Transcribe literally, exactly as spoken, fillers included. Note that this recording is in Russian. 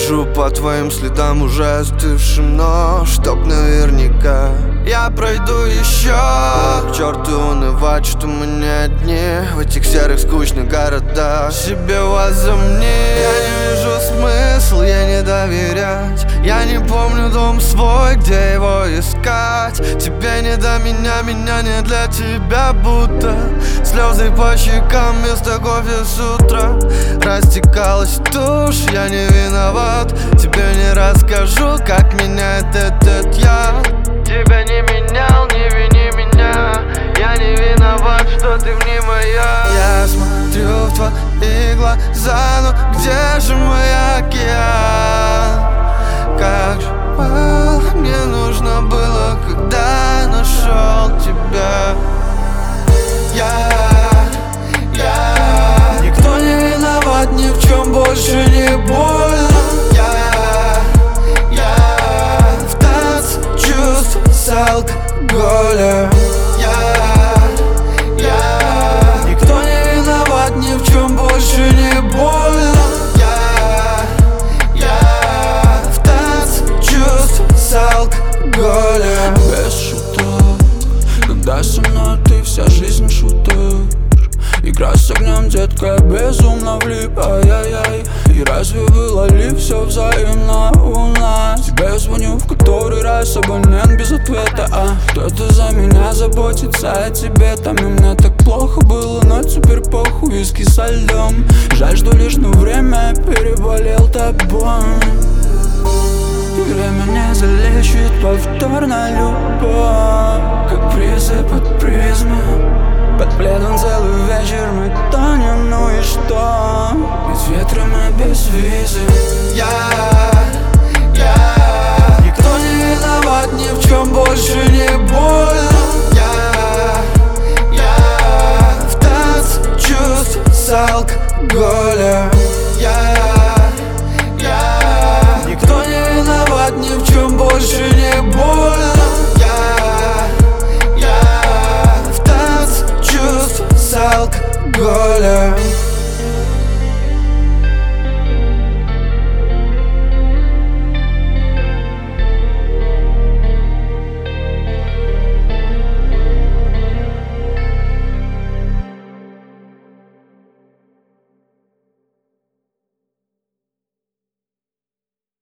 Хожу по твоим следам уже остывшим, но чтоб наверняка я пройду еще. К черту унывать, что мы не одни в этих серых скучных городах. Себе возомни, я не вижу смысл, я не доверять. Я не помню дом свой, где его искать. Тебе не до меня, меня не для тебя. Будто слезы по щекам вместо кофе с утра. Растекалась тушь, я не виноват. Тебе не расскажу, как меняет этот я. Тебя не менял, не вини меня. Я не виноват, что ты мне моя. Я смотрю в твои глаза, но где же мой океан? Как же мало мне нужно было, когда я нашел тебя. Я, я Никто не виноват, ни в чем больше не больно. Я, я В танце чувств с алкоголем. Я, я Никто не виноват, ни в чем больше не больно. Я, я В танце чувств с алкоголем. Без шуток, когда со мной ты, вся жизнь шуток. Игра с огнем, детка, безумно влип, ай-яй-яй. И разве было ли все взаимно у нас? Тебе звоню в который раз, абонент без ответа. А кто-то за меня заботится о тебе там. И мне так плохо было, но теперь похуй, виски со льдом. Жаль, что лишь на время переболел тобой. И время не залечит повторно любовь, как призы под призмой. Под пледом целый вечер мы тонем, ну и что? Ведь ветры мы без визы. Я